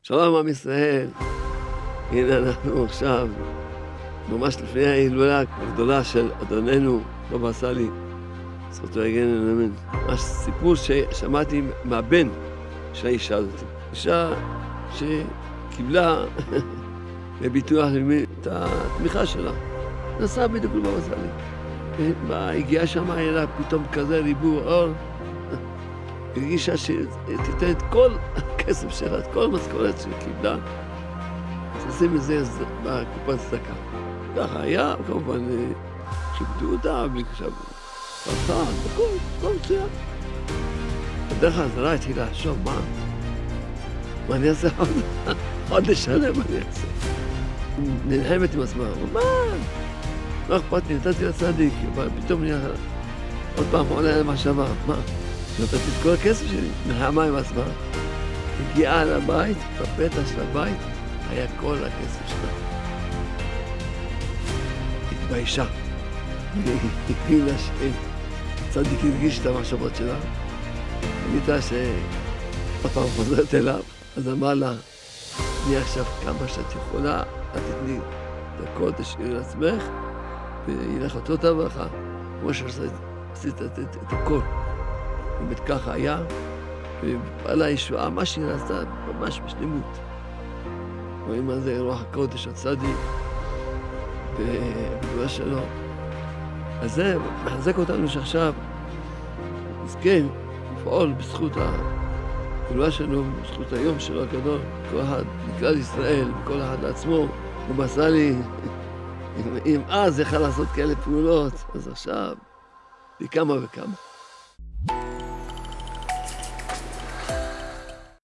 שלום עם ישראל, הנה אנחנו עכשיו ממש לפני ההילולה הגדולה של אדוננו בבא סאלי, זכותו יגן אמן. ממש סיפור ששמעתי מהבן של האישה הזאת. אישה שקיבלה בביטוח לאומי את התמיכה שלה. נסעה בדיוק לבבא סאלי. הגיעה שם, היה לה פתאום כזה ריבוע אור. הרגישה שתיתן את כל הכסף שלה, את כל המשכורת שקיבלה, תשים את זה בקופת צדקה. ככה היה, כמובן, כיבדו אותה, בלי עכשיו, פרסן, הכל מצוין. בדרך הזרה התחילה לחשוב, מה אני אעשה עוד לשלם, מה אני אעשה? נלחמת עם עצמה, מה אכפת לי, נתתי לצדיק, אבל פתאום נהיה עוד פעם עולה למחשבה, מה? נתתי את כל הכסף שלי, נלחמה עם עצמה, הגיעה לבית, בפתח של הבית, היה כל הכסף שלה. התביישה. הבינה שצדיק הרגיש את המחשבות שלה. הבינה שעוד פעם חוזרת אליו, אז אמר לה, אני עכשיו כמה שאת יכולה, את תתני את הכל, תשאירי לעצמך, וילך אותו ברכה, כמו שעשית את הכל. באמת ככה היה, ועל הישועה, מה שהיא עשתה ממש בשלמות. רואים מה זה רוח הקודש הצדיק, ובגלל שלו. אז זה מחזק אותנו שעכשיו נזכה לפעול בזכות הגאולה שלנו, בזכות היום שלו הגדול, כל אחד לכלל ישראל, כל אחד לעצמו. בבא סאלי, אם אז יכל לעשות כאלה פעולות, אז עכשיו, בכמה וכמה.